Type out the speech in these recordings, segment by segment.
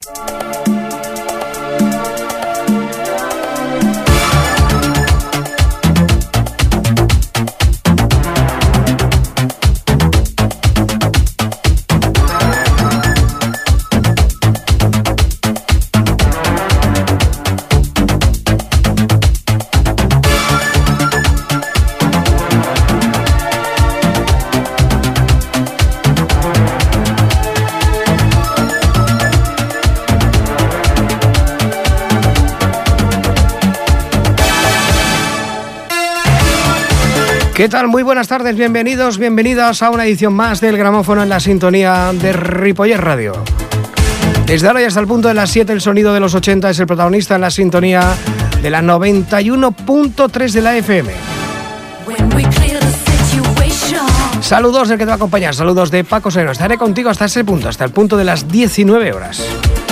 ¿Qué tal? Muy buenas tardes, bienvenidos, bienvenidas a una edición más del Gramófono en la sintonía de Ripollet Radio. Desde ahora y hasta el punto de las 7, el sonido de los 80 es el protagonista en la sintonía de la 91.3 de la FM. Saludos del que te va a acompañar, saludos de Paco Sereno. Estaré contigo hasta ese punto, hasta el punto de las 19 horas.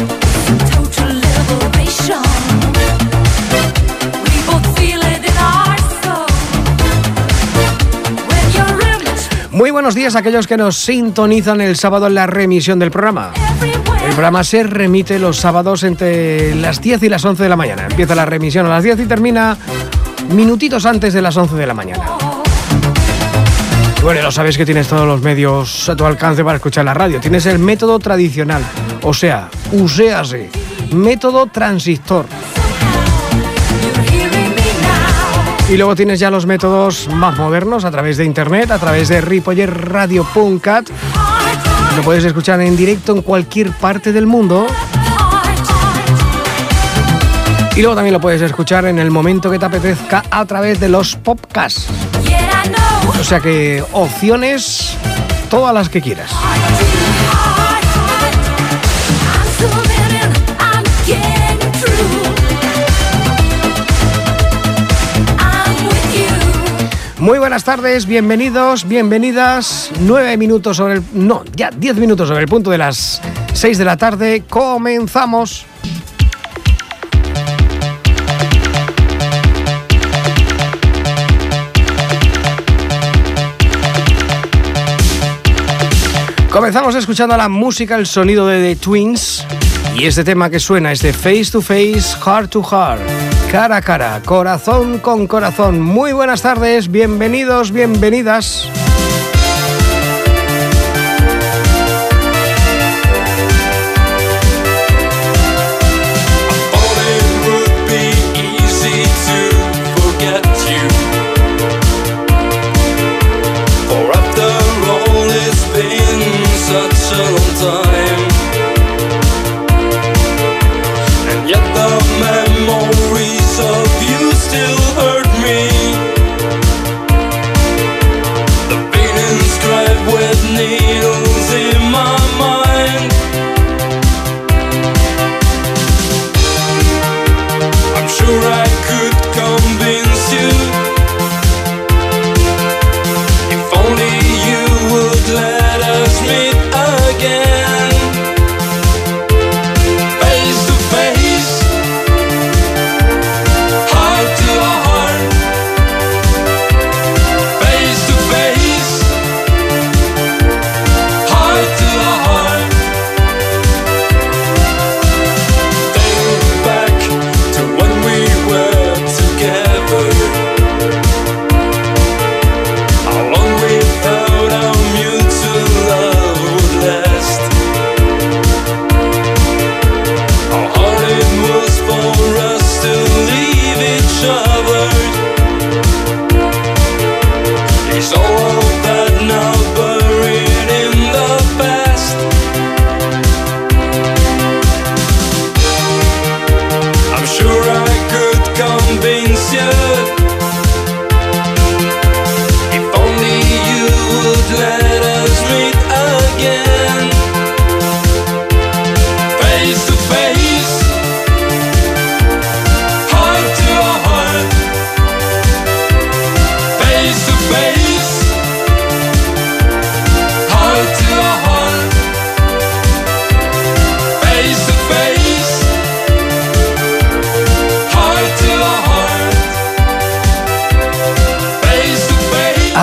Muy buenos días a aquellos que nos sintonizan el sábado en la remisión del programa. El programa se remite los sábados entre las 10 y las 11 de la mañana. Empieza la remisión a las 10 y termina minutitos antes de las 11 de la mañana. Bueno, lo sabes que tienes todos los medios a tu alcance para escuchar la radio. Tienes el método tradicional, o sea, uséase, método transistor. Y luego tienes ya los métodos más modernos a través de internet, a través de ripolletradio.cat. Lo puedes escuchar en directo en cualquier parte del mundo. Y luego también lo puedes escuchar en el momento que te apetezca a través de los podcasts. O sea que opciones todas las que quieras. Muy buenas tardes, bienvenidos, bienvenidas. 10 minutos sobre el punto de las 6 de la tarde. Comenzamos. Comenzamos escuchando la música, el sonido de The Twins. Y este tema que suena es de Face to Face, Heart to Heart. Cara a cara, corazón con corazón. Muy buenas tardes, bienvenidos, bienvenidas. Still hurt me. The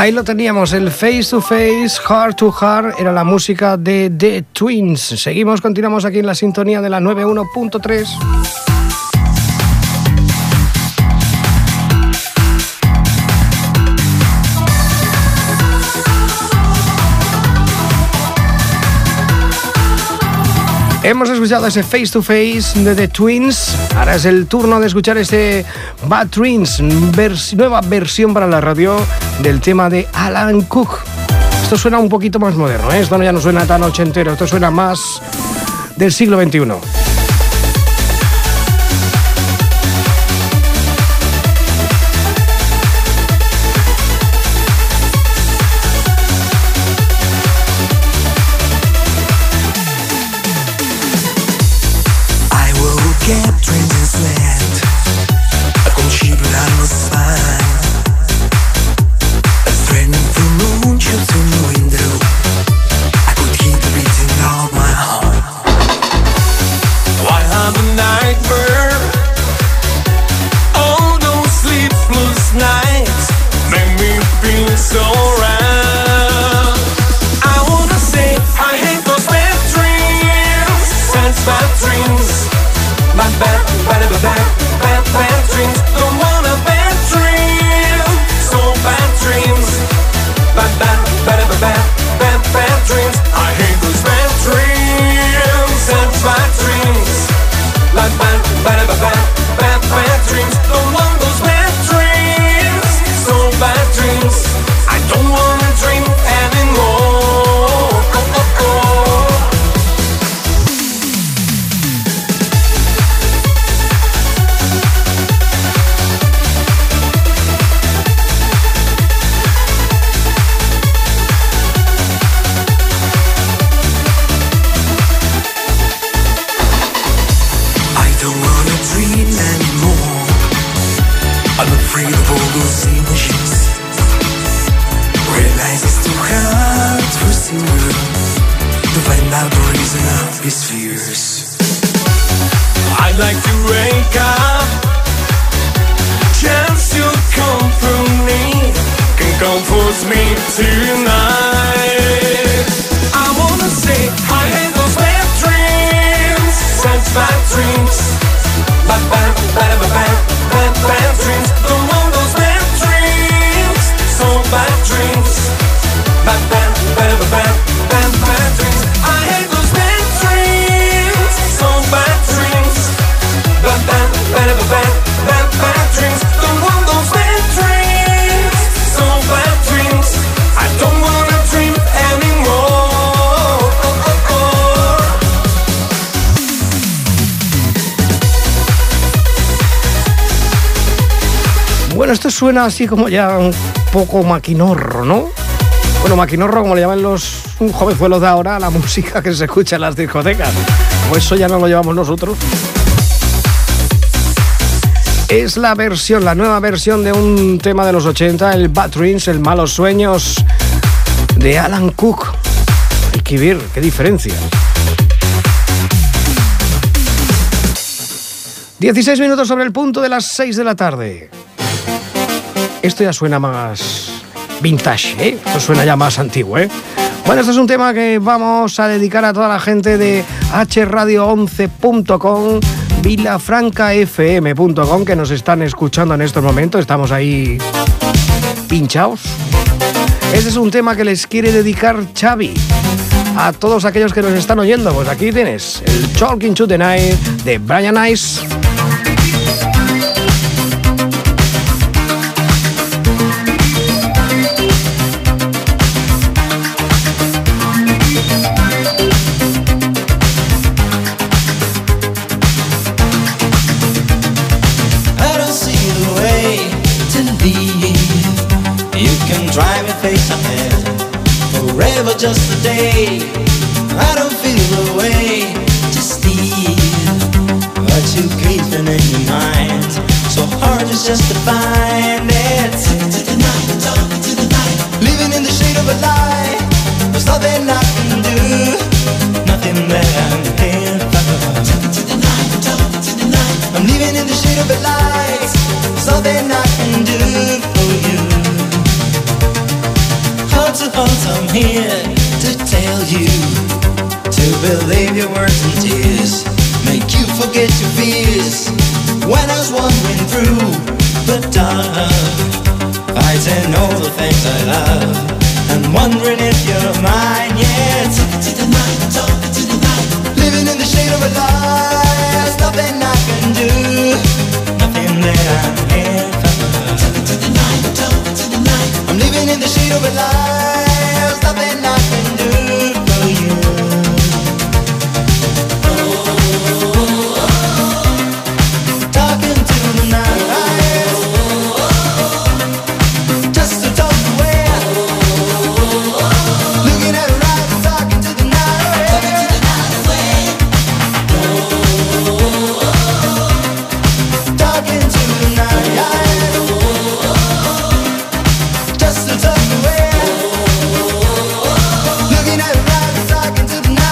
Ahí lo teníamos, el Face to Face, Heart to Heart, era la música de The Twins. Seguimos, continuamos aquí en la sintonía de la 91.3. Hemos escuchado ese Face to Face de The Twins. Ahora es el turno de escuchar este Bad Dreams, nueva versión para la radio del tema de Alan Cook. Esto suena un poquito más moderno, ¿eh? Esto ya no suena tan ochentero, esto suena más del siglo XXI. Bueno, esto suena así como ya un poco maquinorro, ¿no? Bueno, maquinorro, como le llaman los jovenzuelos de ahora, la música que se escucha en las discotecas. Pues eso ya no lo llevamos nosotros. Es la versión, la nueva versión de un tema de los 80, el Bad Dreams, el Malos Sueños, de Alan Cook. Hay que ver qué diferencia. 16 minutos sobre el punto de las 6 de la tarde. Esto ya suena más vintage, ¿eh? Esto suena ya más antiguo, ¿eh? Bueno, este es un tema que vamos a dedicar a toda la gente de hradio11.com, vilafrancafm.com, que nos están escuchando en estos momentos. Estamos ahí pinchados. Este es un tema que les quiere dedicar Xavi a todos aquellos que nos están oyendo. Pues aquí tienes el Talking to the Night de Brian Ice. Face ahead, forever just a day. I don't feel the way to steal what you keeping in your mind. So hard is just to find it. Talking to the night, talking to the night. Living in the shade of a lie. There's nothing I can do, nothing that I can find. Talking to the night, talking to the night. I'm living in the shade of a lie. There's nothing I can do for you. here to tell you to believe your words and tears, make you forget your fears. When I was wandering through the dark, fighting all the things I love, and wondering if you're mine. Yeah, take it to the night, talk it to the night. Living in the shade of a lie, there's nothing I can do, nothing that I'm here for. Take it to the night, talk it to the night. I'm living in the shade of a lie, there's nothing I can do for you. Talking to the night, just to talk away. Looking at her eyes, talking to the night, talking to the night, just to talk away. Looking at her eyes, talking to the night.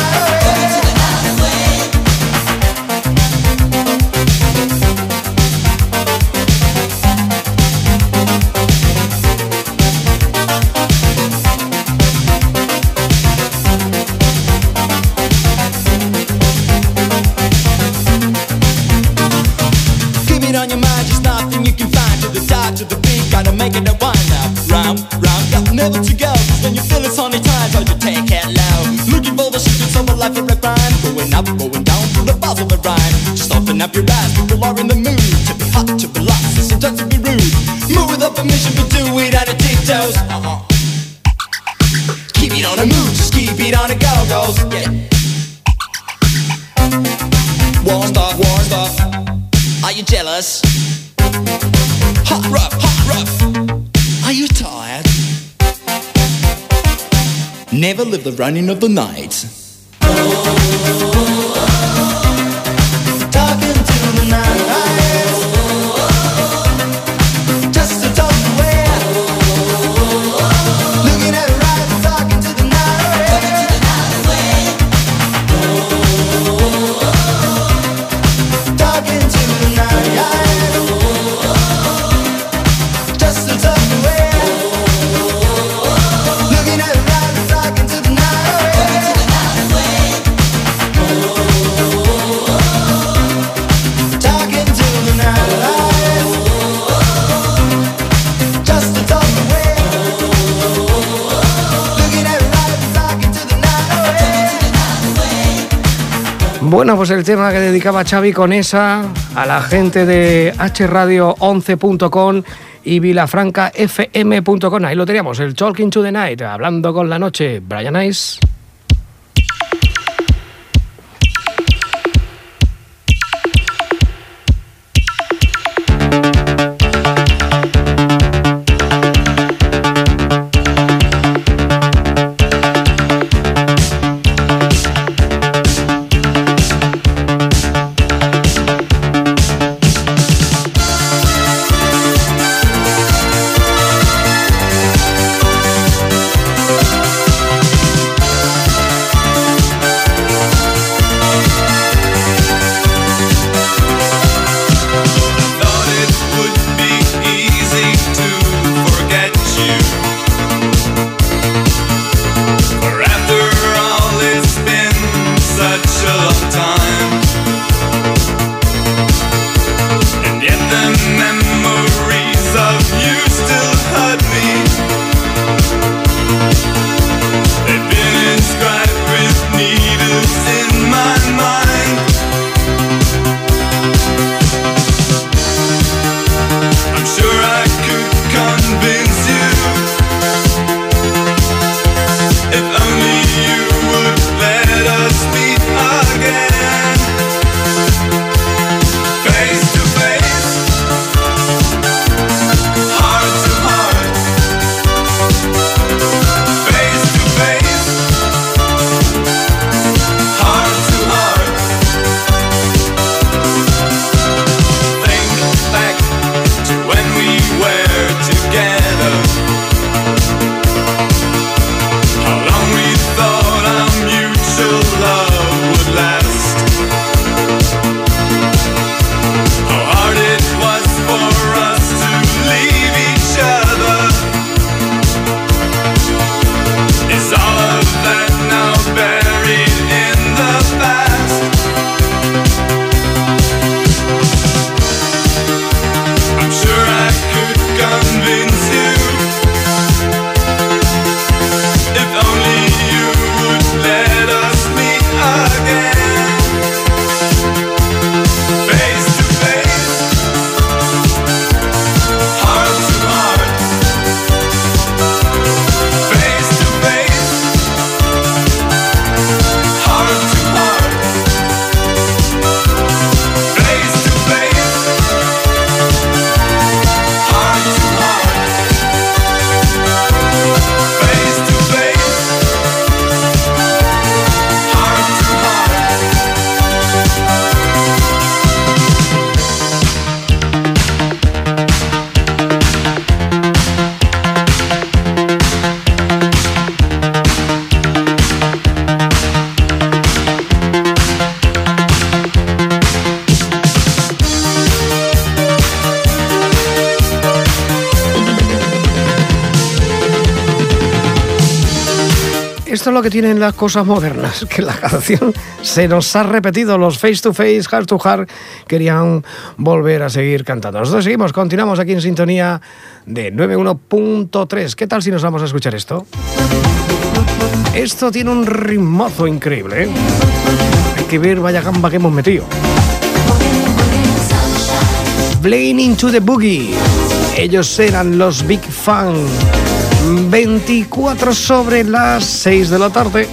Keep it on your mind, just nothing you can find. To the side, to the beat, gotta make it a wind up. Round, round, got never to go. Cause when you feel it's on your time, so you take it low. Looking for the secrets of a life of a crime. Going up, going down, through the bars of a rhyme. Just open up your eyes, people are in the mood. To be hot, to be lost, and sometimes to be rude. Move without permission, but do it on the tiptoes. Keep it on the move, just keep it on the go-go's. Yeah. War stuff, war stuff. Are you jealous? Hot rough, hot rough. Are you tired? Never live the running of the night. Talking to the night, just to talk away. Looking at her eyes, talking to the night, talking to the night, just to talk away. Looking at her eyes, talking to the night. Talking to the night, just to talk away. Looking at her eyes, talking to the night. Bueno, pues el tema que dedicaba Xavi Conesa a la gente de hradio11.com y vilafrancafm.com. Ahí lo teníamos, el Talking to the Night, hablando con la noche. Brian Ice. Esto es lo que tienen las cosas modernas, que la canción se nos ha repetido. Los Face to Face, Heart to Heart querían volver a seguir cantando. Nosotros seguimos, continuamos aquí en sintonía de 91.3. ¿Qué tal si nos vamos a escuchar esto? Esto tiene un ritmazo increíble, ¿eh? Hay que ver vaya gamba que hemos metido. Playing into the Boogie. Ellos eran los Big Fan. 24 sobre las 6 de la tarde.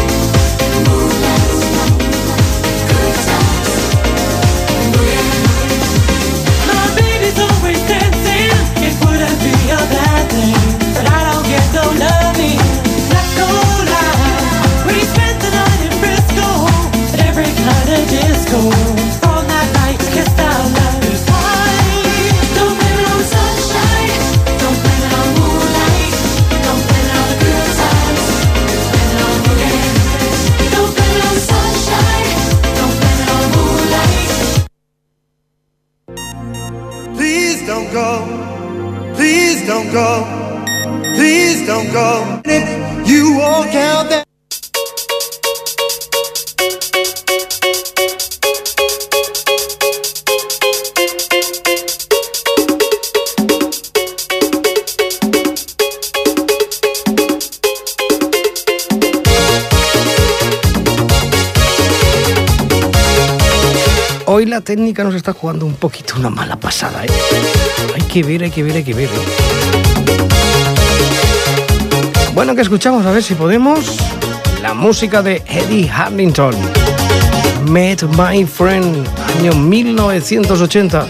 Please don't go. You walk out there. Hoy la técnica nos está jugando un poquito una mala pasada, ¿eh? Hay que ver. Bueno, que escuchamos, a ver si podemos, la música de Eddie Harrington. Met My Friend, año 1980.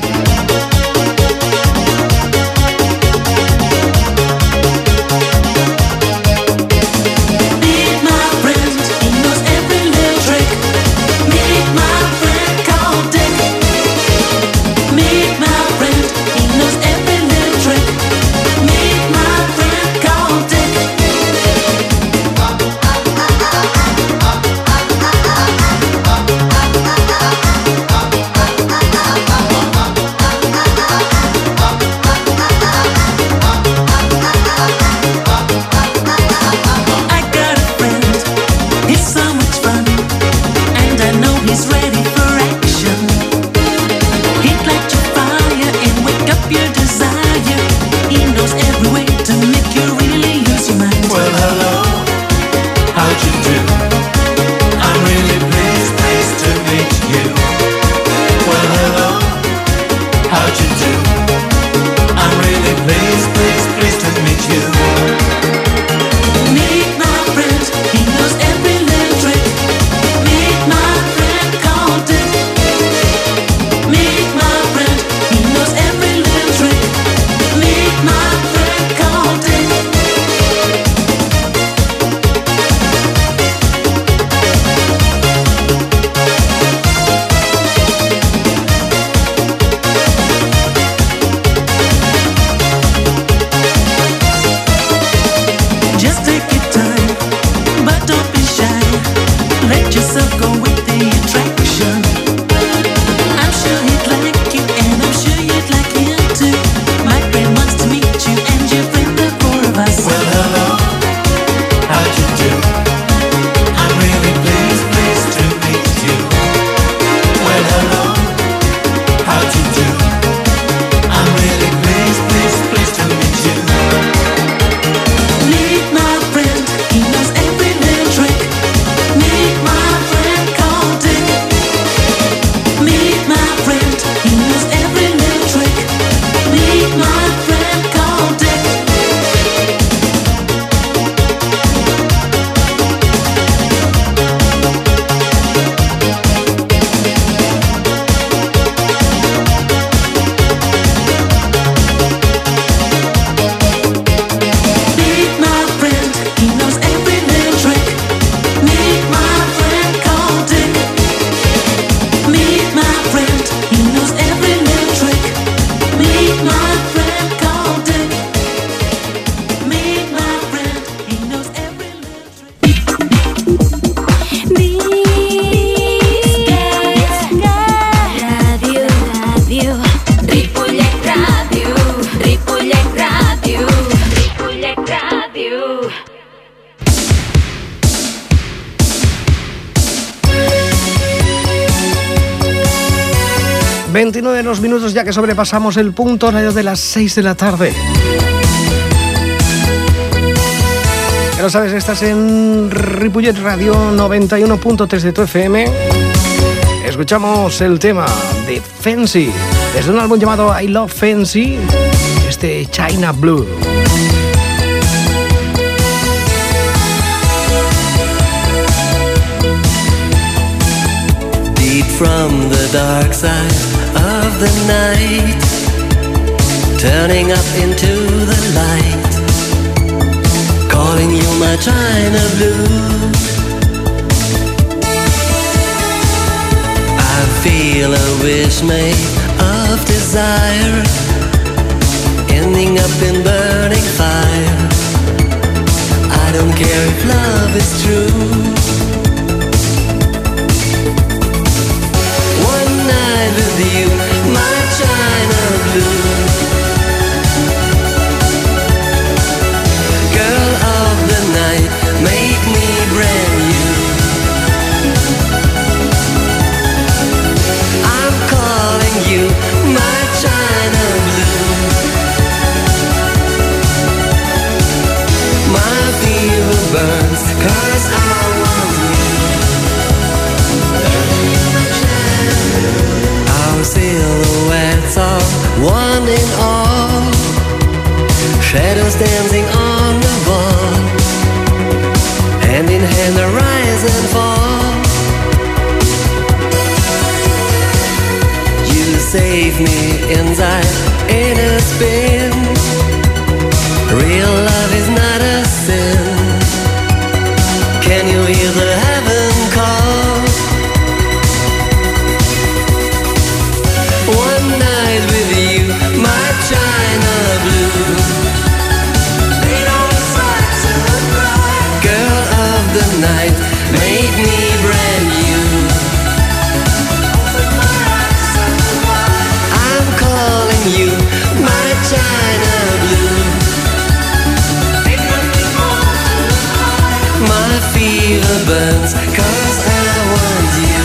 29 los minutos ya que sobrepasamos el punto horario de las 6 de la tarde. Ya lo sabes, estás en Ripollet Radio 91.3 de tu FM. Escuchamos el tema de Fancy, desde un álbum llamado I Love Fancy, este China Blue. Deep from the dark side of the night, turning up into the light, calling you my China Blue. I feel a wish made of desire, ending up in burning fire. I don't care if love is true. One night with you, my China Blue. Girl of the night, make me brand new. I'm calling you my China Blue. My fever burns 'cause I want you. Our silhouettes are one in all, shadows dancing on the wall, hand in hand the rise and fall. You save me inside in a spin. Real love is not a sin. Can you hear the heaven call? One night with you, my China Blue. Girl of the night, make me brand new. I'm calling you my China Blue. My fever burns 'cause I want you.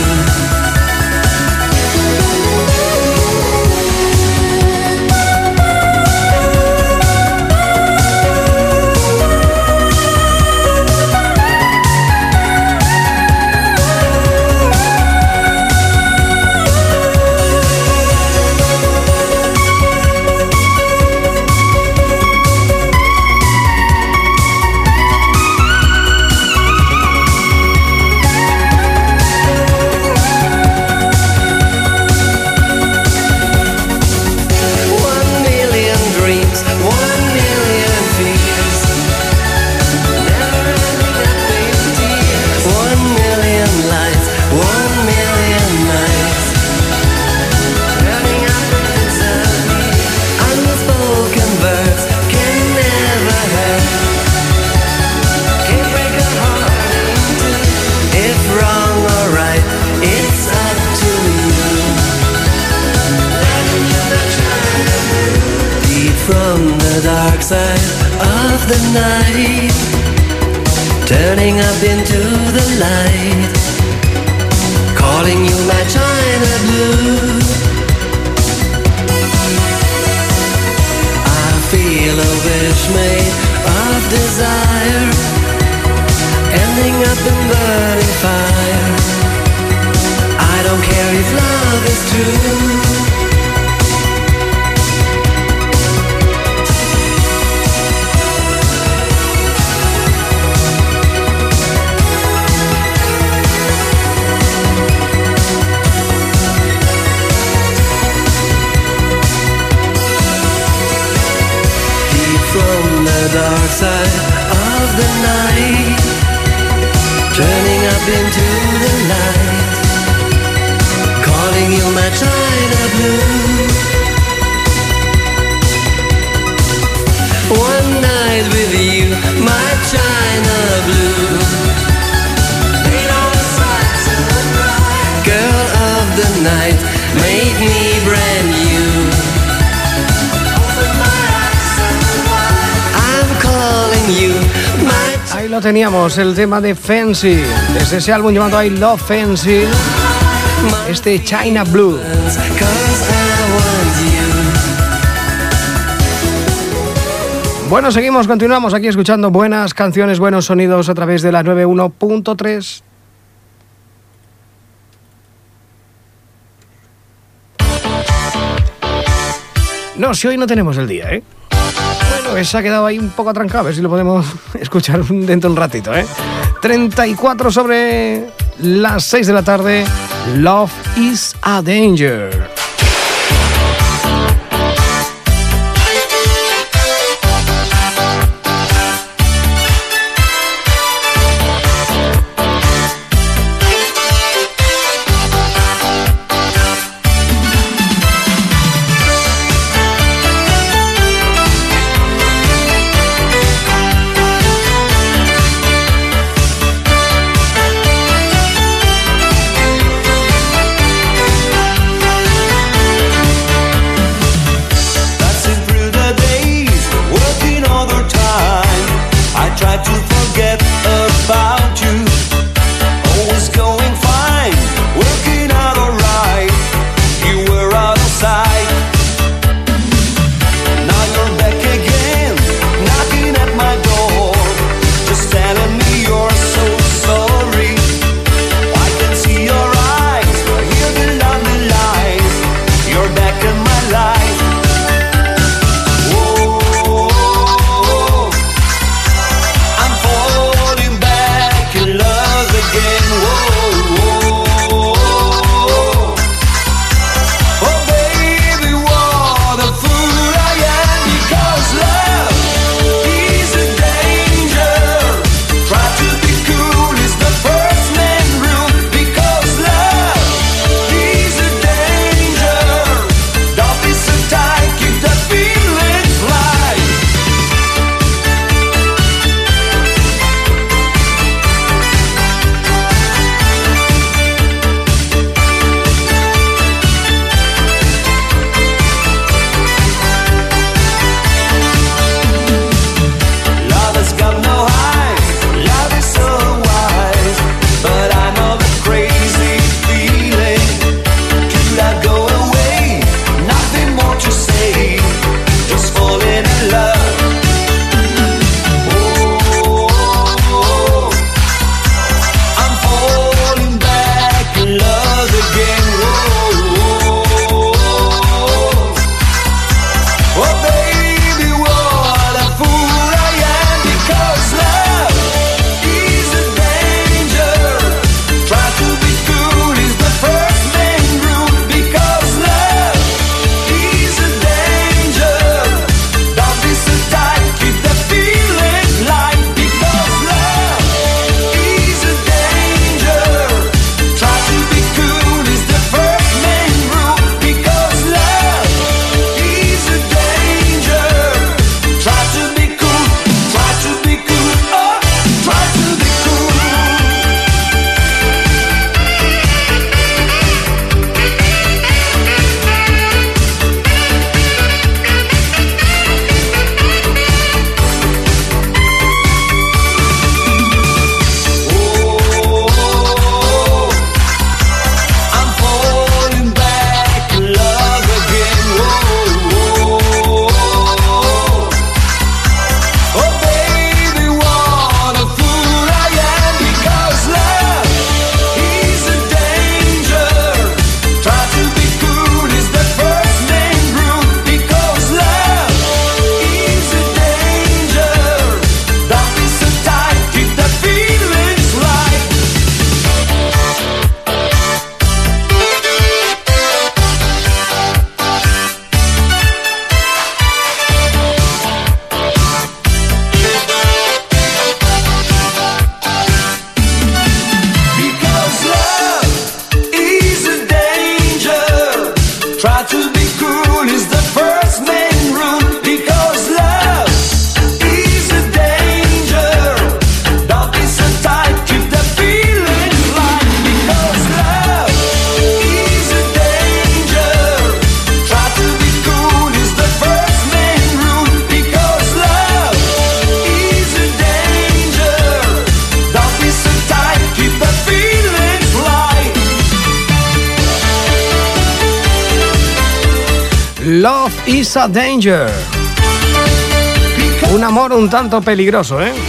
Side of the night, turning up into the light, calling you my China Blue. I feel a wish made of desire, ending up in burning fire. I don't care if love is true. From the dark side of the night, turning up into the light, calling you my China Blue. One night with you, my China Blue. Girl of the night, make me brand new. Ahí lo teníamos, el tema de Fancy, desde ese álbum llamado I Love Fancy, este China Blue. Bueno, continuamos aquí escuchando buenas canciones, buenos sonidos a través de la 91.3. No, si hoy no tenemos el día, ¿eh? Bueno, se ha quedado ahí un poco atrancado, a ver si lo podemos escuchar dentro de un ratito, ¿eh? 34 sobre las 6 de la tarde, Love is a Danger. Love is a danger. Un amor un tanto peligroso, ¿eh?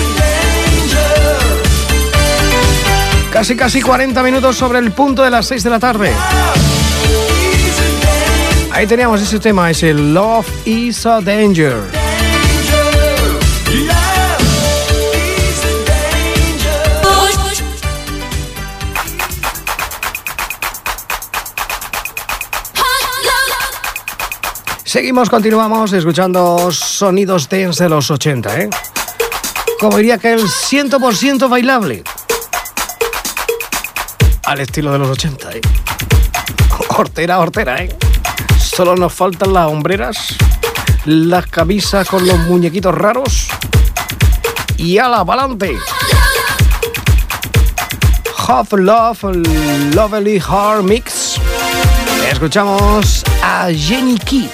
Casi 40 minutos sobre el punto de las 6 de la tarde. Ahí teníamos ese tema, ese Love is a danger. Continuamos escuchando sonidos dance de los 80, ¿eh? Como diría que el 100% bailable. Al estilo de los 80, ¿eh? Hortera, ¿eh? Solo nos faltan las hombreras, las camisas con los muñequitos raros y ala, pa'lante. Half Love, Lovely Heart Mix. Escuchamos a Jenny Key.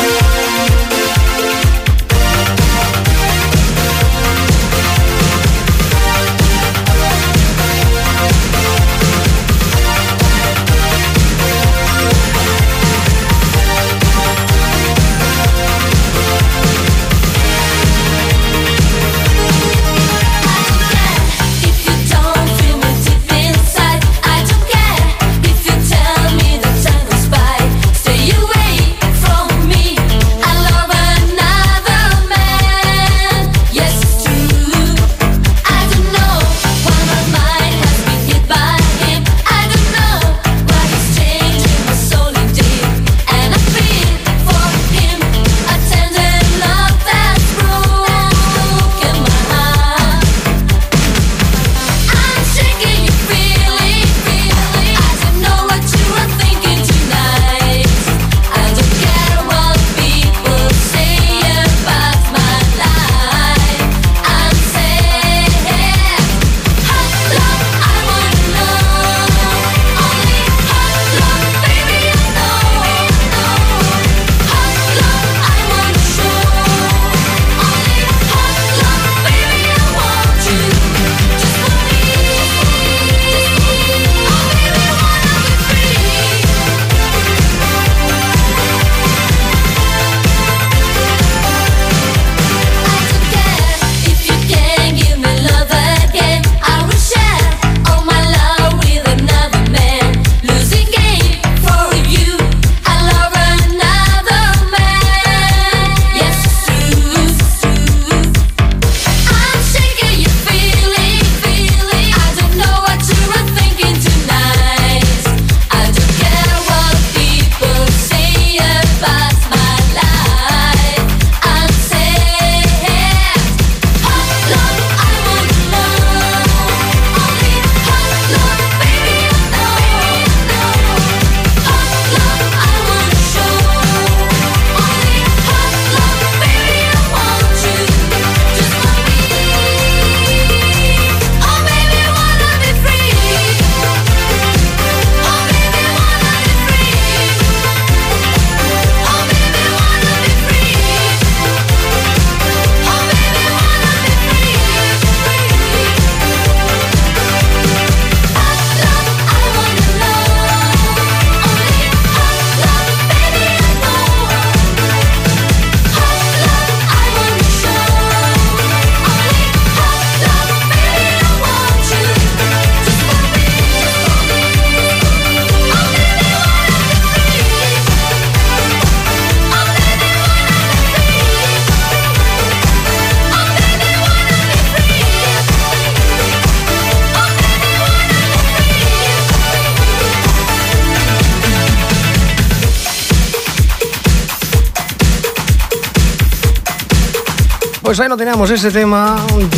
Pues ahí lo teníamos, ese tema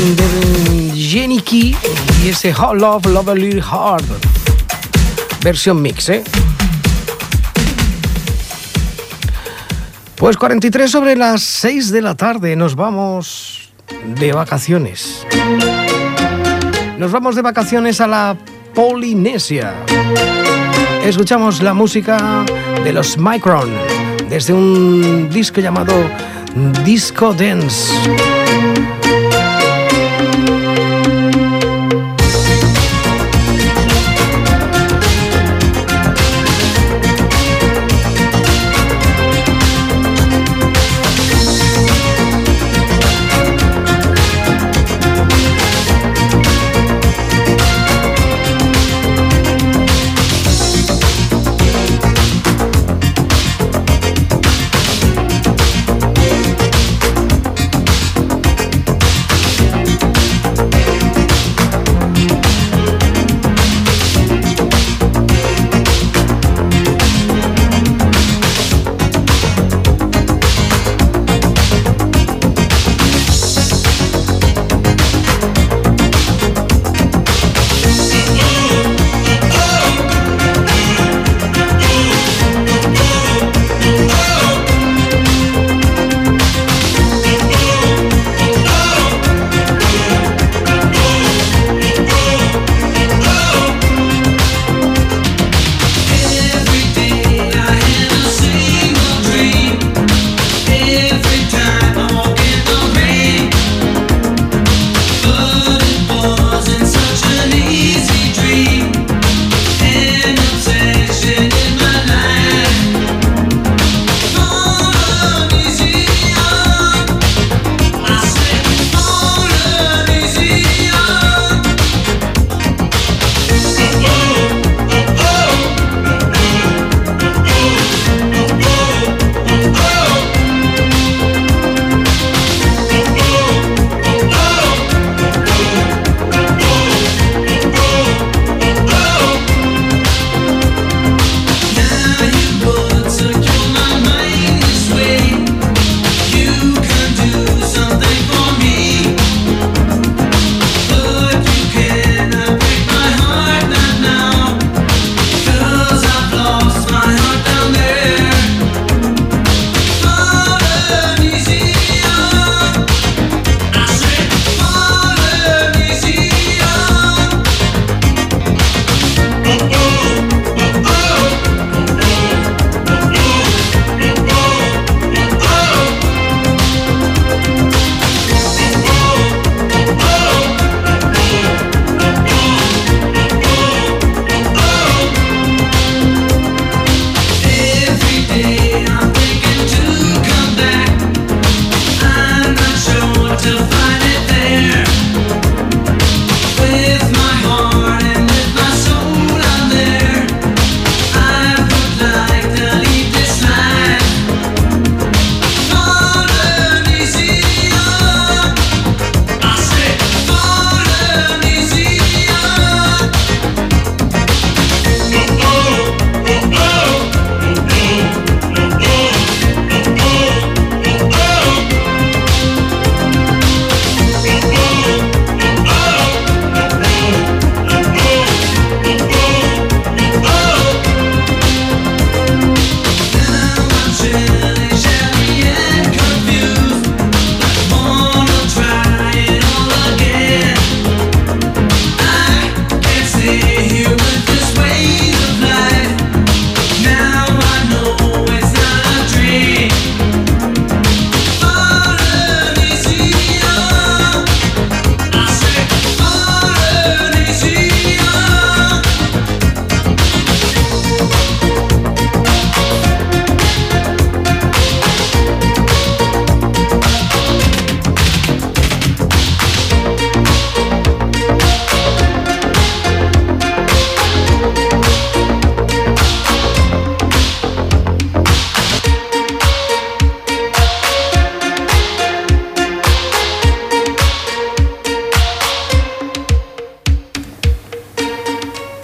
de Jenny Key y ese Hot Love, Lovely Heart. Versión mix, ¿eh? Pues 43 sobre las 6 de la tarde, nos vamos de vacaciones. Nos vamos de vacaciones a la Polinesia. Escuchamos la música de los Micron desde un disco llamado Disco Dance.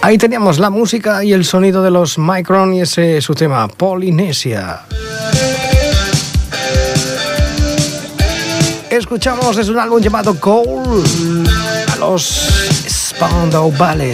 Ahí teníamos la música y el sonido de los Micron y ese es su tema, Polinesia. Escuchamos, es un álbum llamado Cold, a los Spandau Ballet.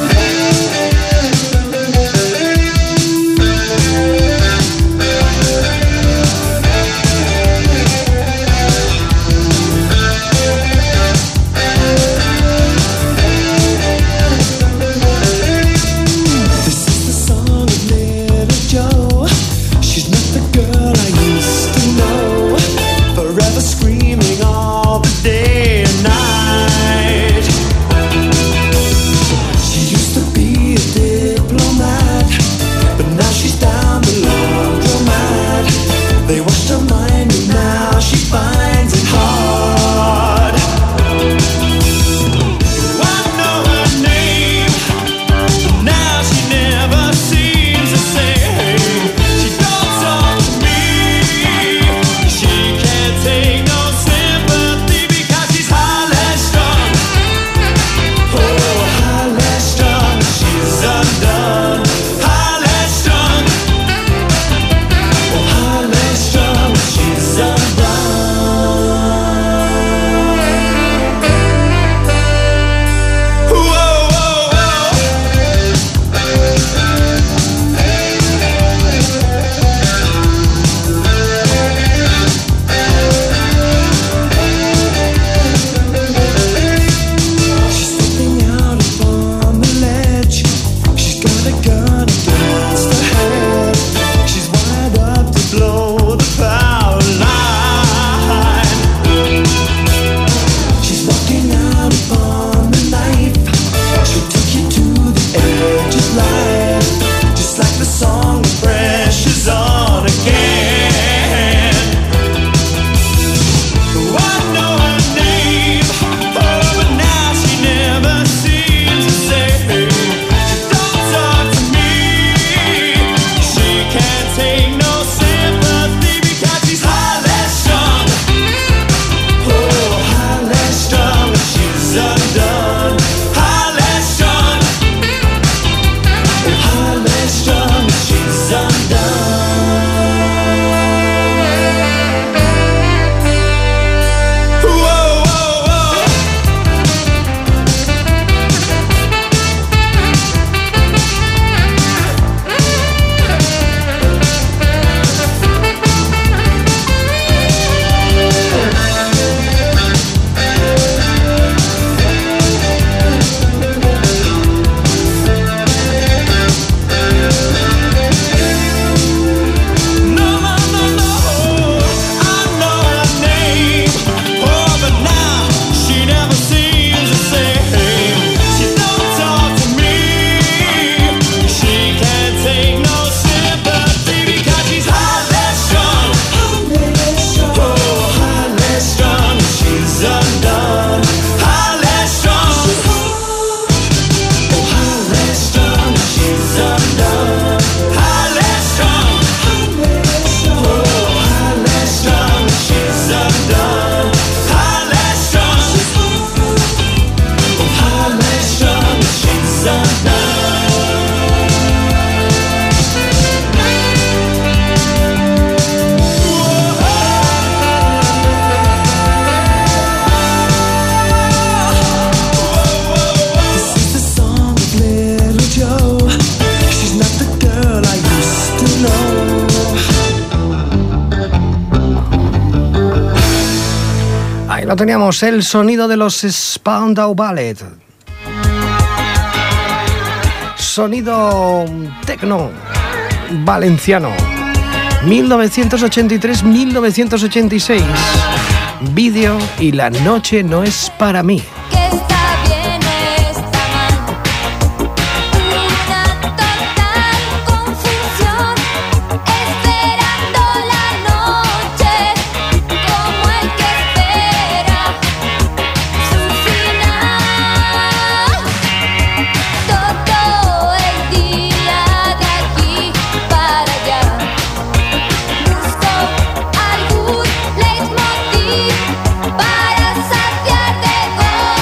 Lo teníamos, el sonido de los Spandau Ballet. Sonido tecno valenciano. 1983-1986. Vídeo y La noche no es para mí. Para saciar de gozo.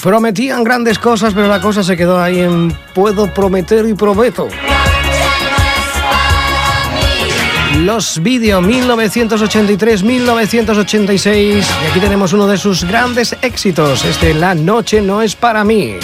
Prometían grandes cosas, pero la cosa se quedó ahí en puedo prometer y prometo. Los Video 1983-1986, y aquí tenemos uno de sus grandes éxitos, La noche no es para mí.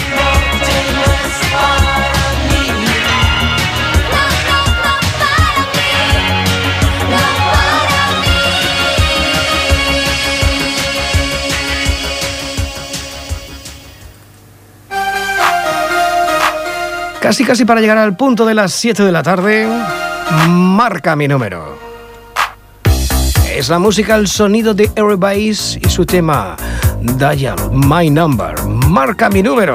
Casi para llegar al punto de las 7 de la tarde, marca mi número. Es la música, el sonido de Everybody's y su tema Dial My Number. Marca mi número.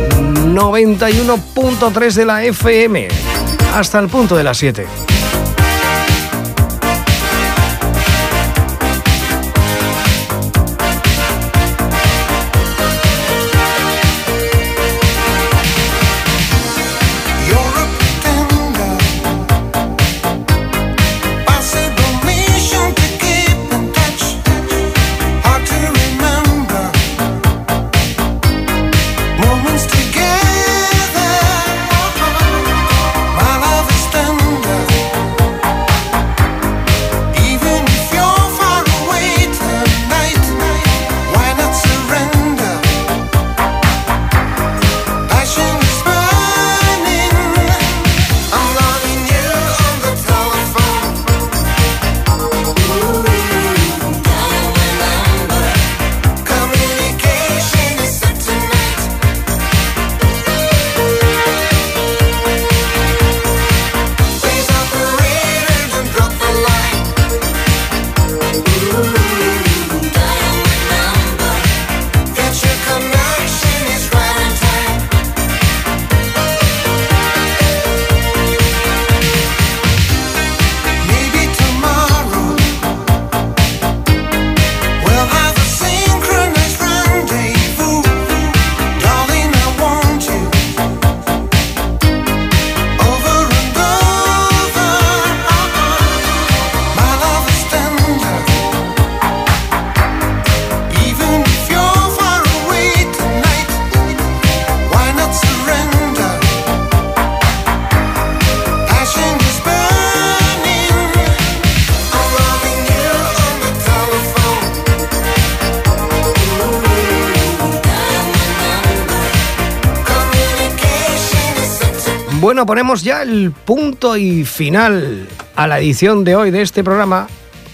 91.3 de la FM. Hasta el punto de las 7. Bueno, ponemos ya el punto y final a la edición de hoy de este programa.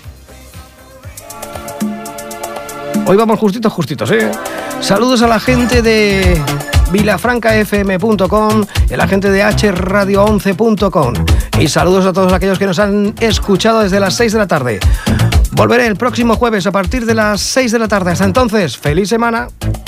Hoy vamos justitos, ¿eh? Saludos a la gente de vilafrancafm.com y a la gente de hradio11.com. Y saludos a todos aquellos que nos han escuchado desde las 6 de la tarde. Volveré el próximo jueves a partir de las 6 de la tarde. Hasta entonces, feliz semana.